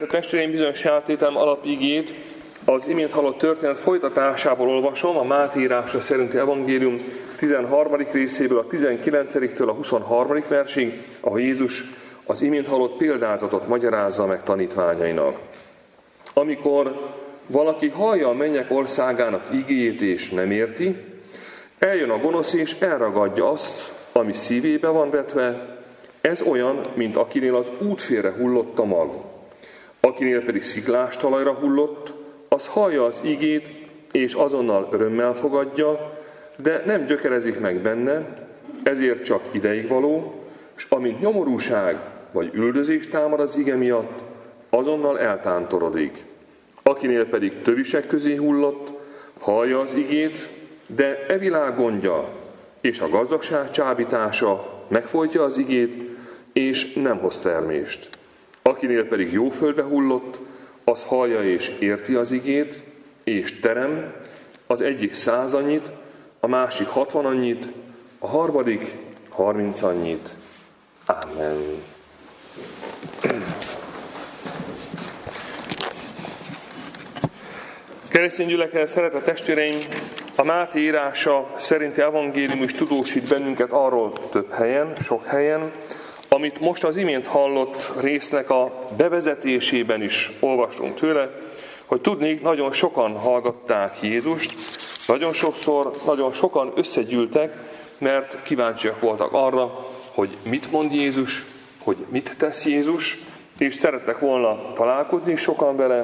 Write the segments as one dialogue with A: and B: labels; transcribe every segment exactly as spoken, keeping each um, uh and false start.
A: A testvéreim, bizonyos játétem alapigét az imént hallott történet folytatásából olvasom, a Máté írása szerinti evangélium tizenharmadik részéből a tizenkilencediktől a huszonharmadik versig, ahol Jézus az imént hallott példázatot magyarázza meg tanítványainak. Amikor valaki hallja a mennyek országának igéjét és nem érti, eljön a gonosz és elragadja azt, ami szívébe van vetve. Ez olyan, mint akinél az útfélre hullott a mag. Akinél pedig sziklás talajra hullott, az hallja az igét, és azonnal örömmel fogadja, de nem gyökerezik meg benne, ezért csak ideig való, és amint nyomorúság vagy üldözés támad az ige miatt, azonnal eltántorodik. Akinél pedig tövisek közé hullott, hallja az igét, de e világ gondja és a gazdagság csábítása megfojtja az igét, és nem hoz termést. Akinél pedig jó földbe hullott, az hallja és érti az igét, és terem, az egyik száz annyit, a másik hatvan annyit, a harmadik harminc annyit. Amen. Keresztény gyülekezet, szeretett testvéreim, a Máté írása szerinti evangélium is tudósít bennünket arról több helyen, sok helyen, amit most az imént hallott résznek a bevezetésében is olvasunk tőle, hogy tudnék, nagyon sokan hallgatták Jézust, nagyon sokszor, nagyon sokan összegyűltek, mert kíváncsiak voltak arra, hogy mit mond Jézus, hogy mit tesz Jézus, és szerettek volna találkozni sokan vele,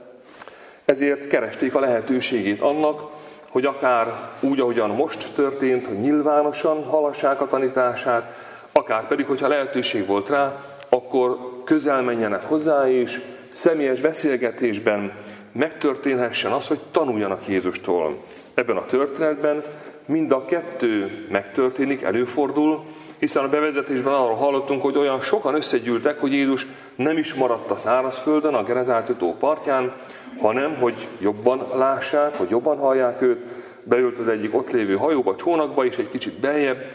A: ezért keresték a lehetőségét annak, hogy akár úgy, ahogyan most történt, hogy nyilvánosan hallassák a tanítását, akár pedig, hogyha lehetőség volt rá, akkor közel menjenek hozzá, és személyes beszélgetésben megtörténhessen az, hogy tanuljanak Jézustól. Ebben a történetben mind a kettő megtörténik, előfordul, hiszen a bevezetésben arról hallottunk, hogy olyan sokan összegyűltek, hogy Jézus nem is maradt a szárazföldön, a Genezáret tó partján, hanem, hogy jobban lássák, hogy jobban hallják őt, beült az egyik ott lévő hajóba, csónakba, és egy kicsit beljebb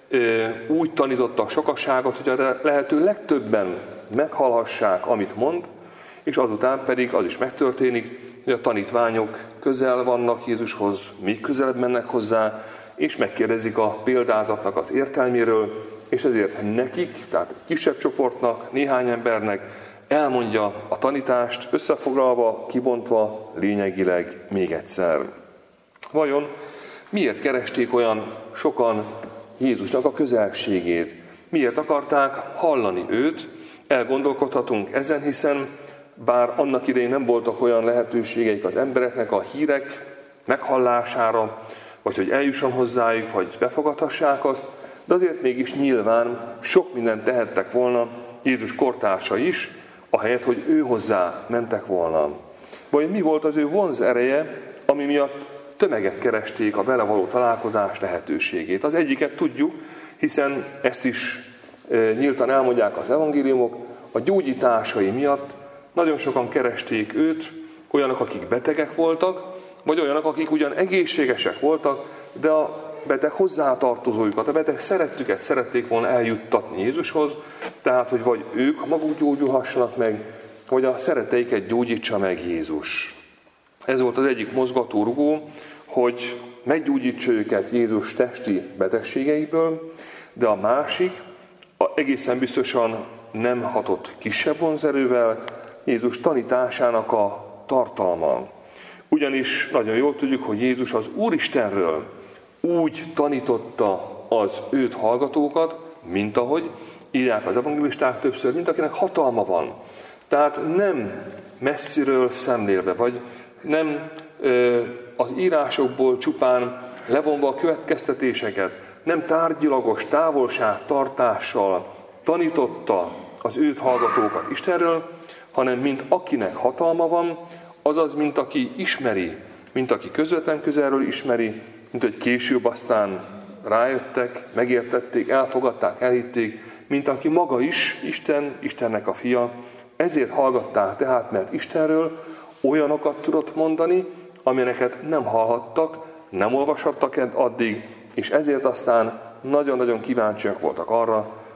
A: úgy tanította a sokasságot, hogy a lehető legtöbben meghallhassák, amit mond, és azután pedig az is megtörténik, hogy a tanítványok közel vannak Jézushoz, még közelebb mennek hozzá, és megkérdezik a példázatnak az értelméről, és ezért nekik, tehát kisebb csoportnak, néhány embernek elmondja a tanítást, összefoglalva, kibontva, lényegileg még egyszer. Vajon miért keresték olyan sokan Jézusnak a közelségét? Miért akarták hallani őt? Elgondolkodhatunk ezen, hiszen bár annak idején nem voltak olyan lehetőségeik az embereknek a hírek meghallására, vagy hogy eljusson hozzájuk, vagy befogadhassák azt, de azért mégis nyilván sok mindent tehettek volna Jézus kortársa is, ahelyett, hogy ő hozzá mentek volna. Vagy mi volt az ő vonz ereje, ami miatt tömegek keresték a vele való találkozás lehetőségét. Az egyiket tudjuk, hiszen ezt is e, nyíltan elmondják az evangéliumok, a gyógyításai miatt nagyon sokan keresték őt, olyanok, akik betegek voltak, vagy olyanok, akik ugyan egészségesek voltak, de a beteg hozzátartozójukat, a beteg szerettüket szerették volna eljuttatni Jézushoz, tehát, hogy vagy ők maguk gyógyulhassanak meg, vagy a szeretteiket gyógyítsa meg Jézus. Ez volt az egyik mozgatórugó, hogy meggyógyítsa őket Jézus testi betegségeiből, de a másik a egészen biztosan nem hatott kisebb vonzerővel, Jézus tanításának a tartalma. Ugyanis nagyon jól tudjuk, hogy Jézus az Úristenről úgy tanította az őt hallgatókat, mint ahogy írják az evangélisták többször, mint akinek hatalma van. Tehát nem messziről szemlélve, vagy nem ö, az írásokból csupán levonva a következtetéseket, nem tárgyilagos távolságtartással tanította az őt hallgatókat Istenről, hanem mint akinek hatalma van, azaz, mint aki ismeri, mint aki közvetlen közelről ismeri, mint hogy később aztán rájöttek, megértették, elfogadták, elhitték, mint aki maga is Isten, Istennek a fia. Ezért hallgatták tehát, mert Istenről olyanokat tudott mondani, amilyeneket nem hallhattak, nem olvashattak addig, és ezért aztán nagyon-nagyon kíváncsiak voltak arra,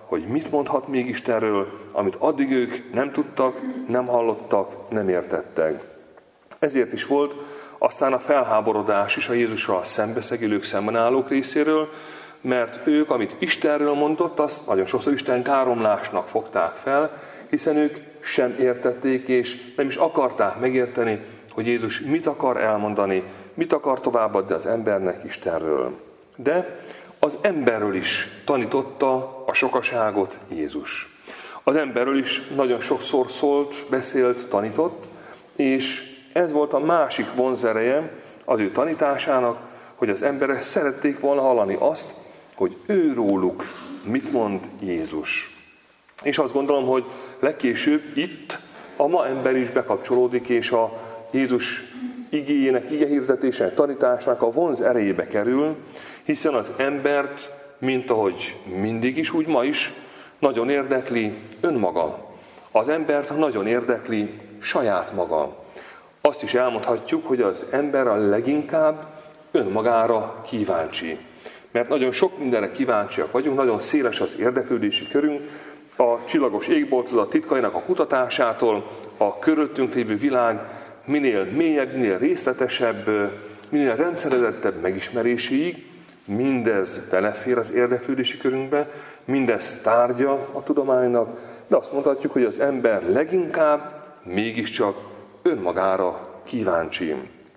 A: hogy mit mondhat még Istenről, amit addig ők nem tudtak, nem hallottak, nem értettek. Ezért is volt aztán a felháborodás is a Jézussal szembeszegülők, szembenállók részéről, mert ők, amit Istenről mondott, azt nagyon sokszor Isten káromlásnak fogták fel, hiszen ők sem értették, és nem is akarták megérteni, hogy Jézus mit akar elmondani, mit akar továbbadni az embernek Istenről. De az emberről is tanította a sokaságot Jézus. Az emberről is nagyon sokszor szólt, beszélt, tanított, és ez volt a másik vonzereje az ő tanításának, hogy az emberek szerették volna hallani azt, hogy ő róluk mit mond Jézus. És azt gondolom, hogy legkésőbb itt a ma ember is bekapcsolódik, és a Jézus igéjének, igehirdetésének, tanításának a vonz erejébe kerül, hiszen az embert, mint ahogy mindig is, úgy ma is, nagyon érdekli önmaga. Az embert nagyon érdekli saját maga. Azt is elmondhatjuk, hogy az ember a leginkább önmagára kíváncsi. Mert nagyon sok mindenre kíváncsiak vagyunk, nagyon széles az érdeklődési körünk, a csillagos égboltozat titkainak a kutatásától, a körülöttünk lévő világ minél mélyebb, minél részletesebb, minél rendszerezettebb megismeréséig, mindez belefér az érdeklődési körünkbe, mindez tárgya a tudománynak, de azt mondhatjuk, hogy az ember leginkább mégiscsak önmagára kíváncsi.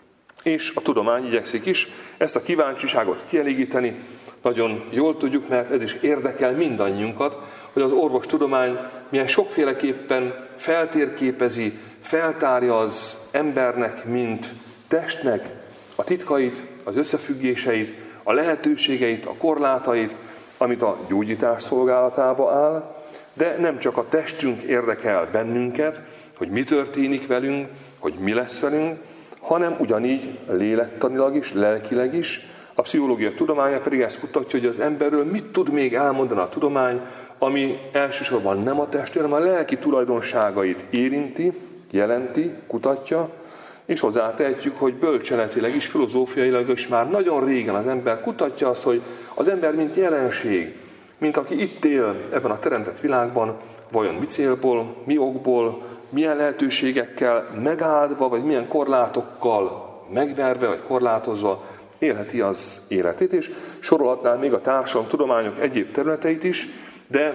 A: És a tudomány igyekszik is ezt a kíváncsiságot kielégíteni. Nagyon jól tudjuk, mert ez is érdekel mindannyiunkat, hogy az orvostudomány milyen sokféleképpen feltérképezi, feltárja az embernek, mint testnek a titkait, az összefüggéseit, a lehetőségeit, a korlátait, amit a gyógyítás szolgálatába áll, de nem csak a testünk érdekel bennünket, hogy mi történik velünk, hogy mi lesz velünk, hanem ugyanígy lélektanilag is, lelkileg is. A pszichológia tudománya pedig ezt kutatja, hogy az emberről mit tud még elmondani a tudomány, ami elsősorban nem a testi, hanem a lelki tulajdonságait érinti, jelenti, kutatja, és hozzátehetjük, hogy bölcseletileg is, filozófiailag is már nagyon régen az ember kutatja azt, hogy az ember mint jelenség, mint aki itt él ebben a teremtett világban, vajon mi célból, mi okból, milyen lehetőségekkel megáldva, vagy milyen korlátokkal megverve, vagy korlátozva élheti az életét, és sorolhatnál még a társadalomtudományok egyéb területeit is, de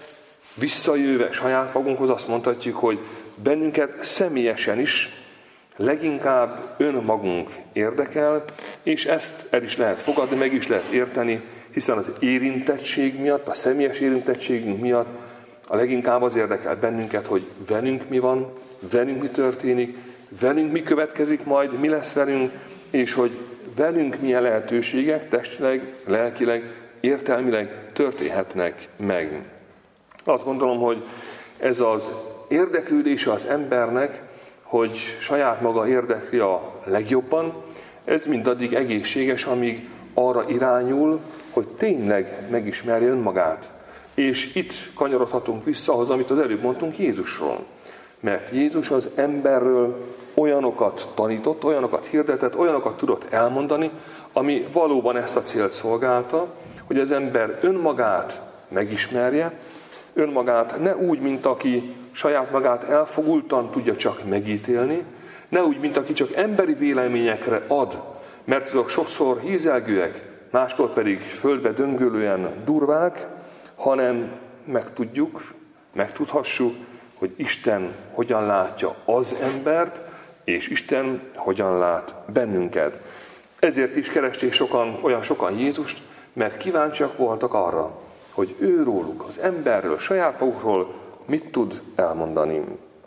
A: visszajöve saját magunkhoz azt mondhatjuk, hogy bennünket személyesen is leginkább önmagunk érdekel, és ezt el is lehet fogadni, meg is lehet érteni, hiszen az érintettség miatt, a személyes érintettségünk miatt a leginkább az érdekel bennünket, hogy velünk mi van, velünk mi történik, velünk mi következik majd, mi lesz velünk, és hogy velünk milyen lehetőségek testileg, lelkileg, értelmileg történhetnek meg. Azt gondolom, hogy ez az érdeklődése az embernek, hogy saját maga érdekli a legjobban, ez mindaddig egészséges, amíg arra irányul, hogy tényleg megismerje önmagát. És itt kanyarodhatunk vissza ahhoz, amit az előbb mondtunk Jézusról. Mert Jézus az emberről olyanokat tanított, olyanokat hirdetett, olyanokat tudott elmondani, ami valóban ezt a célt szolgálta, hogy az ember önmagát megismerje, önmagát ne úgy, mint aki saját magát elfogultan tudja csak megítélni, ne úgy, mint aki csak emberi véleményekre ad, mert azok sokszor hízelgőek, máskor pedig földbe döngölően durvák, hanem megtudjuk, megtudhassuk, hogy Isten hogyan látja az embert, és Isten hogyan lát bennünket. Ezért is keresték sokan, olyan sokan Jézust, mert kíváncsiak voltak arra, hogy ő róluk, az emberről, saját magukról mit tud elmondani.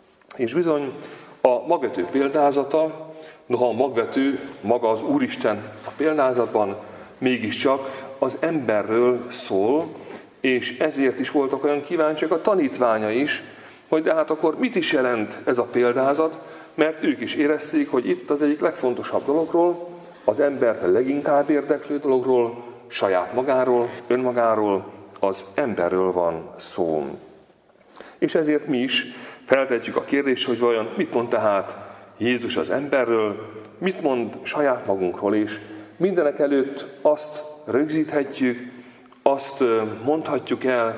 A: És bizony a magvető példázata, noha a magvető maga az Úristen a példázatban mégiscsak az emberről szól, és ezért is voltak olyan kíváncsiak a tanítványa is, hogy de hát akkor mit is jelent ez a példázat, mert ők is érezték, hogy itt az egyik legfontosabb dologról, az embert a leginkább érdeklő dologról, saját magáról, önmagáról, az emberről van szó. És ezért mi is feltetjük a kérdést, hogy vajon mit mond tehát Jézus az emberről, mit mond saját magunkról, és mindenek előtt azt rögzíthetjük, azt mondhatjuk el,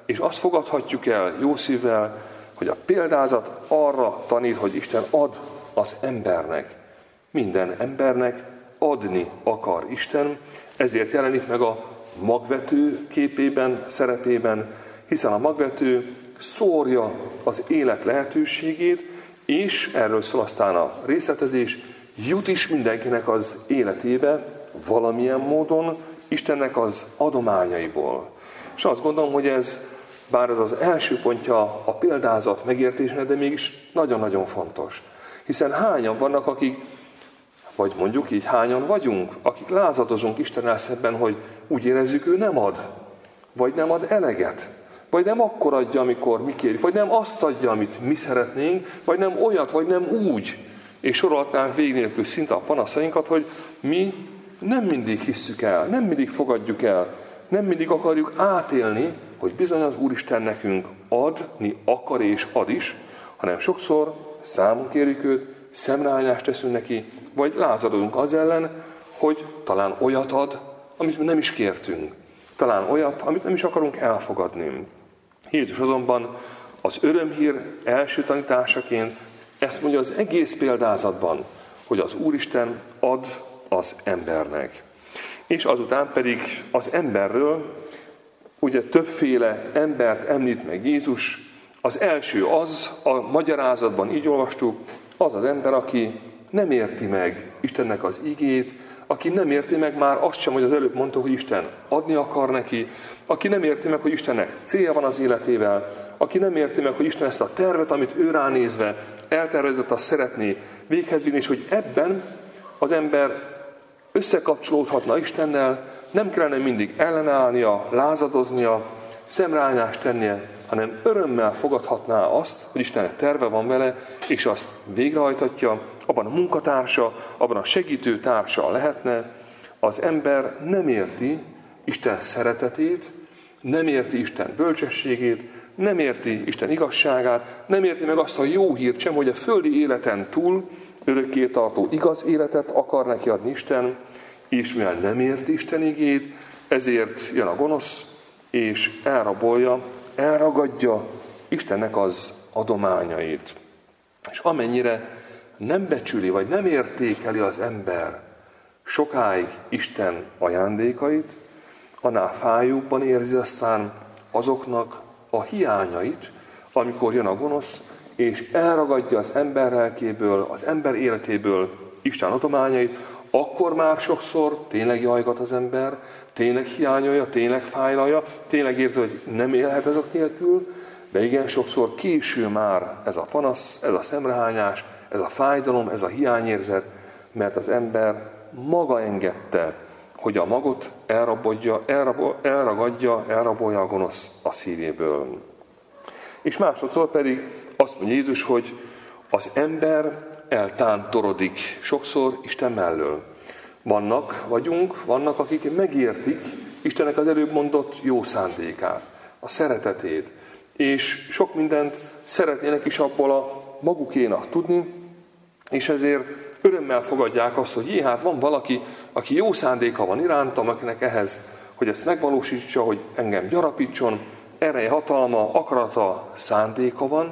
A: és azt fogadhatjuk el jó szívvel, hogy a példázat arra tanít, hogy Isten ad az embernek. Minden embernek adni akar Isten, ezért jelenik meg a magvető képében, szerepében, hiszen a magvető szórja az élet lehetőségét, és erről szól aztán a részletezés, jut is mindenkinek az életébe valamilyen módon Istennek az adományaiból. És azt gondolom, hogy ez, bár ez az első pontja a példázat megértésnek, de mégis nagyon-nagyon fontos. Hiszen hányan vannak, akik, vagy mondjuk így hányan vagyunk, akik lázadozunk Istennel szemben, hogy úgy érezzük, ő nem ad, vagy nem ad eleget, vagy nem akkor adja, amikor mi kérjük, vagy nem azt adja, amit mi szeretnénk, vagy nem olyat, vagy nem úgy. És sorolhatnánk vég nélkül szinte a panaszainkat, hogy mi nem mindig hisszük el, nem mindig fogadjuk el, nem mindig akarjuk átélni, hogy bizony az Úristen nekünk adni akar és ad is, hanem sokszor számon kérjük őt, szemrehányást teszünk neki, vagy lázadozunk az ellen, hogy talán olyat ad, amit nem is kértünk. Talán olyat, amit nem is akarunk elfogadni. Jézus azonban az örömhír első tanításaként ezt mondja az egész példázatban, hogy az Úristen ad az embernek. És azután pedig az emberről, ugye többféle embert említ meg Jézus. Az első az, a magyarázatban így olvastuk, az az ember, aki nem érti meg Istennek az igét, aki nem érti meg már azt sem, hogy az előbb mondta, hogy Isten adni akar neki, aki nem érti meg, hogy Istennek célja van az életével, aki nem érti meg, hogy Isten ezt a tervet, amit ő ránézve eltervezett, azt szeretné véghez vinni, és hogy ebben az ember összekapcsolódhatna Istennel, nem kellene mindig ellenállnia, lázadoznia, szemrehányást tennie, hanem örömmel fogadhatná azt, hogy Istennek terve van vele, és azt végrehajtatja, abban a munkatársa, abban a segítő társa lehetne. Az ember nem érti Isten szeretetét, nem érti Isten bölcsességét, nem érti Isten igazságát, nem érti meg azt a jó hírt sem, hogy a földi életen túl örökké tartó igaz életet akar neki adni Isten, és mivel nem érti Isten igét, ezért jön a gonosz, és elrabolja, elragadja Istennek az adományait. És amennyire nem becsüli, vagy nem értékeli az ember sokáig Isten ajándékait, annál fájóbban érzi aztán azoknak a hiányait, amikor jön a gonosz, és elragadja az ember lelkéből, az ember életéből Isten adományait, akkor már sokszor tényleg jajgat az ember, tényleg hiányolja, tényleg fájlalja, tényleg érzi, hogy nem élhet ezek nélkül, de igen, sokszor késő már ez a panasz, ez a szemrehányás, ez a fájdalom, ez a hiányérzet, mert az ember maga engedte, hogy a magot elrabolja, elrabol, elragadja, elrabolja a gonosz a szívéből. És másodszor pedig azt mondja Jézus, hogy az ember eltántorodik sokszor Isten mellől. Vannak, vagyunk, vannak, akik megértik Istennek az előbb mondott jó szándékát, a szeretetét, és sok mindent szeretnének is abból a magukénak tudni, és ezért örömmel fogadják azt, hogy jé, hát van valaki, aki jó szándéka van irántam, akinek ehhez, hogy ezt megvalósítsa, hogy engem gyarapítson, ereje, hatalma, akarata, szándéka van,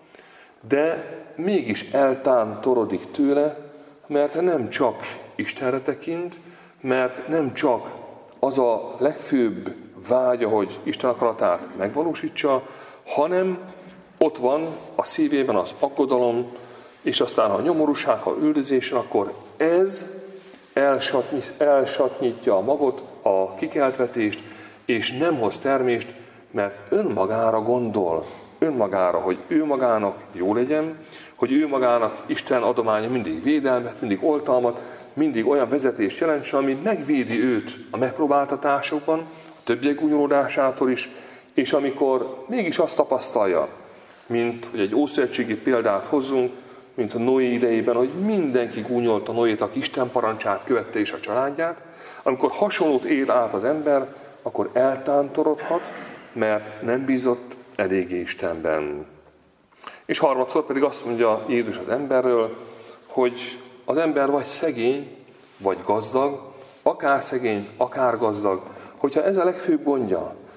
A: de mégis eltántorodik tőle, mert nem csak Istenre tekint, mert nem csak az a legfőbb vágya, hogy Isten akaratát megvalósítsa, hanem ott van a szívében az aggodalom, és aztán ha nyomorúság, ha üldözésen, akkor ez elsatnyítja a magot, a kikeltvetést, és nem hoz termést, mert önmagára gondol, önmagára, hogy ő magának jó legyen, hogy ő magának Isten adománya mindig védelmet, mindig oltalmat, mindig olyan vezetést jelentse, ami megvédi őt a megpróbáltatásokban, a többiek gúnyolódásától is, és amikor mégis azt tapasztalja, mint hogy egy ószövetségi példát hozzunk, mint a Noé idejében, hogy mindenki gúnyolta Noét, aki Isten parancsát követte és a családját, amikor hasonlót él át az ember, akkor eltántorodhat, mert nem bízott eléggé Istenben. És harmadszor pedig azt mondja Jézus az emberről, hogy az ember vagy szegény, vagy gazdag, akár szegény, akár gazdag, hogyha ez a legfőbb gondja,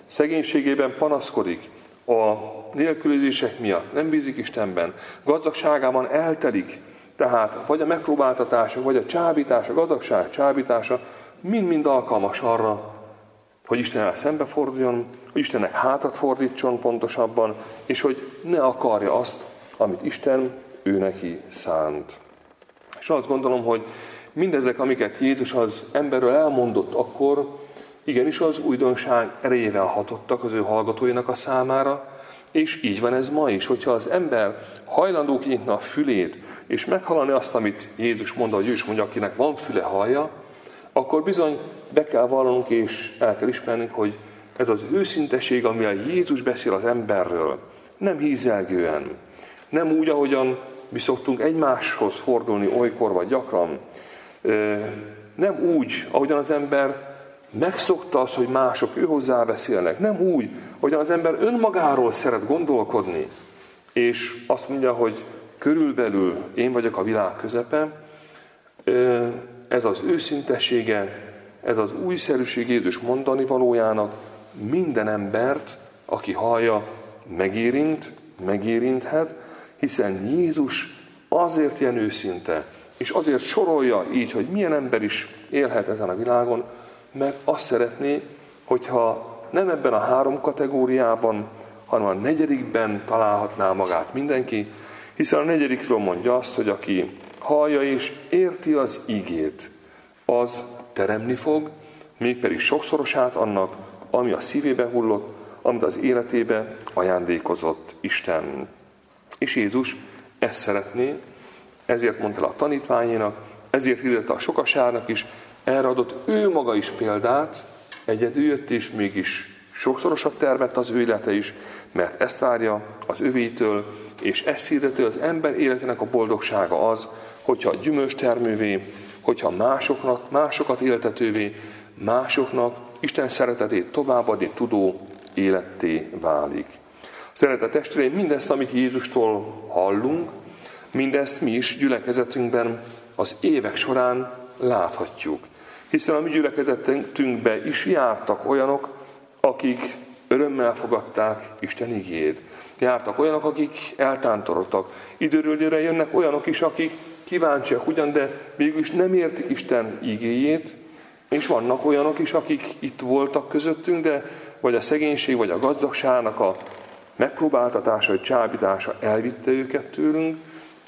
A: szegénységében panaszkodik, a nélkülözések miatt nem bízik Istenben, gazdagságában eltelik, tehát vagy a megpróbáltatása, vagy a csábítása, a gazdagság csábítása mind-mind alkalmas arra, hogy Istennel szembeforduljon, hogy Istennek hátat fordítson pontosabban, és hogy ne akarja azt, amit Isten ő neki szánt. És azt gondolom, hogy mindezek, amiket Jézus az emberről elmondott akkor, igenis az újdonság erejével hatottak az ő hallgatóinak a számára, és így van ez ma is, hogyha az ember hajlandó kinyitna a fülét, és meghallani azt, amit Jézus mondta, hogy ő is mondja, akinek van füle, hallja, akkor bizony be kell vallanunk, és el kell ismernünk, hogy ez az őszinteség, amivel Jézus beszél az emberről, nem hízelgően, nem úgy, ahogyan mi szoktunk egymáshoz fordulni olykor vagy gyakran, nem úgy, ahogyan az ember megszokta az, hogy mások ő hozzá beszélnek, nem úgy, ahogyan az ember önmagáról szeret gondolkodni, és azt mondja, hogy körülbelül én vagyok a világ közepe. Ez az őszintessége, ez az újszerűség Jézus mondani valójának minden embert, aki hallja, megérint, megérinthet, hiszen Jézus azért ilyen őszinte, és azért sorolja így, hogy milyen ember is élhet ezen a világon, mert azt szeretné, hogyha nem ebben a három kategóriában, hanem a negyedikben találhatná magát mindenki, hiszen a negyedikről mondja azt, hogy aki hallja és érti az igét, az teremni fog, mégpedig sokszorosát annak, ami a szívébe hullott, amit az életébe ajándékozott Isten. És Jézus ezt szeretné, ezért mondta a tanítványénak, ezért hirdette a sokasárnak is, erre adott ő maga is példát, egyedül jött és mégis sokszorosabb termett az ő élete is, mert ezt várja az övétől, és ezt hirdető az ember életének a boldogsága az, hogyha gyümölcstermővé, hogyha másoknak, másokat éltetővé, másoknak Isten szeretetét továbbadni tudó életté válik. Szeretett testvéreim, mindezt, amit Jézustól hallunk, mindezt mi is gyülekezetünkben az évek során láthatjuk. Hiszen a mi gyülekezetünkben is jártak olyanok, akik örömmel fogadták Isten igéjét. Jártak olyanok, akik eltántorodtak. Időről időre jönnek olyanok is, akik kíváncsiak ugyan, de mégis nem értik Isten igéjét, és vannak olyanok is, akik itt voltak közöttünk, de vagy a szegénység, vagy a gazdagságnak a megpróbáltatása, vagy csábítása elvitte őket tőlünk,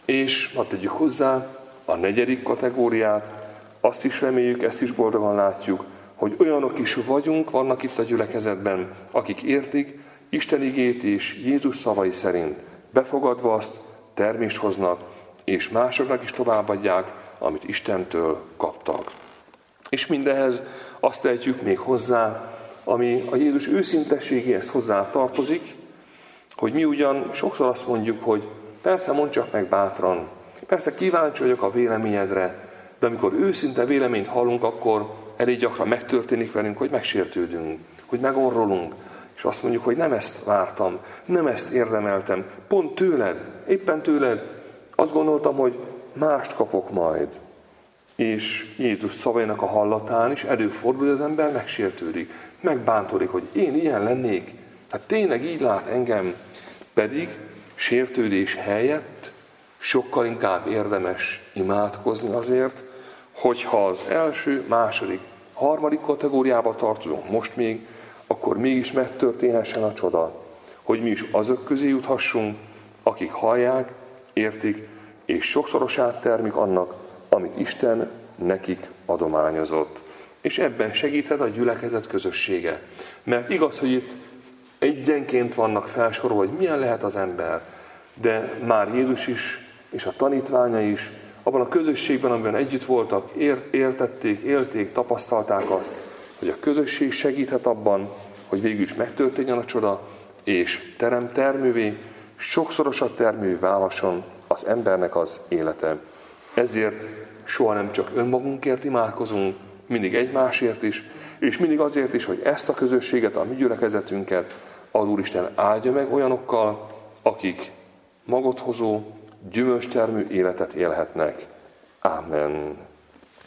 A: és hadd tegyük hozzá a negyedik kategóriát, azt is reméljük, ezt is boldogan látjuk, hogy olyanok is vagyunk, vannak itt a gyülekezetben, akik értik Isten igét és Jézus szavai szerint, befogadva azt termést hoznak, és másoknak is továbbadják, amit Istentől kaptak. És mindehez azt tehetjük még hozzá, ami a Jézus őszintességéhez hozzá tartozik, hogy mi ugyan sokszor azt mondjuk, hogy persze mondd csak meg bátran, persze kíváncsi vagyok a véleményedre, de amikor őszinte véleményt hallunk, akkor elég gyakran megtörténik velünk, hogy megsértődünk, hogy megorrolunk, és azt mondjuk, hogy nem ezt vártam, nem ezt érdemeltem, pont tőled, éppen tőled, azt gondoltam, hogy mást kapok majd. És Jézus szavainak a hallatán is előfordul, hogy az ember megsértődik, megbántódik, hogy én ilyen lennék, hát tényleg így lát engem, pedig sértődés helyett sokkal inkább érdemes imádkozni azért, hogyha az első, második, harmadik kategóriába tartozunk most még, akkor mégis megtörténhessen a csoda, hogy mi is azok közé juthassunk, akik hallják, értik, és sokszorosát termik annak, amit Isten nekik adományozott. És ebben segíthet a gyülekezet közössége. Mert igaz, hogy itt egyenként vannak felsorolva, hogy milyen lehet az ember, de már Jézus is, és a tanítványa is, abban a közösségben, amiben együtt voltak, értették, élték, tapasztalták azt, hogy a közösség segíthet abban, hogy végül is megtörténjen a csoda, és terem termővé, sokszorosabb termővé válhasson az embernek az élete. Ezért soha nem csak önmagunkért imádkozunk, mindig egymásért is, és mindig azért is, hogy ezt a közösséget, a mi gyülekezetünket az Úristen áldja meg olyanokkal, akik magot hozó, gyümölcstermő életet élhetnek. Amen.